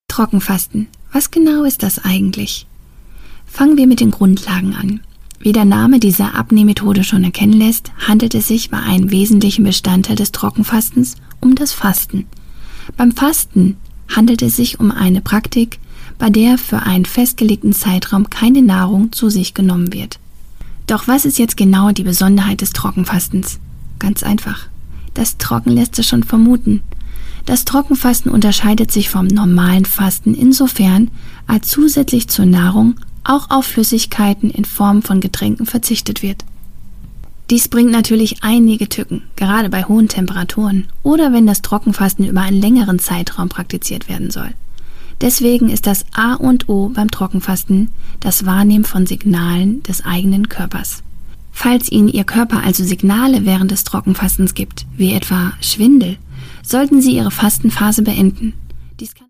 Trockenfasten. Was genau ist das eigentlich? Fangen wir mit den Grundlagen an. Wie der Name dieser Abnehmmethode schon erkennen lässt, handelt es sich bei einem wesentlichen Bestandteil des Trockenfastens um das Fasten. Beim Fasten handelt es sich um eine Praktik, bei der für einen festgelegten Zeitraum keine Nahrung zu sich genommen wird. Doch was ist jetzt genau die Besonderheit des Trockenfastens? Ganz einfach. Das Trocken lässt es schon vermuten. Das Trockenfasten unterscheidet sich vom normalen Fasten insofern, als zusätzlich zur Nahrung auch auf Flüssigkeiten in Form von Getränken verzichtet wird. Dies bringt natürlich einige Tücken, gerade bei hohen Temperaturen oder wenn das Trockenfasten über einen längeren Zeitraum praktiziert werden soll. Deswegen ist das A und O beim Trockenfasten das Wahrnehmen von Signalen des eigenen Körpers. Falls Ihnen Ihr Körper also Signale während des Trockenfastens gibt, wie etwa Schwindel, sollten Sie Ihre Fastenphase beenden. Dies kann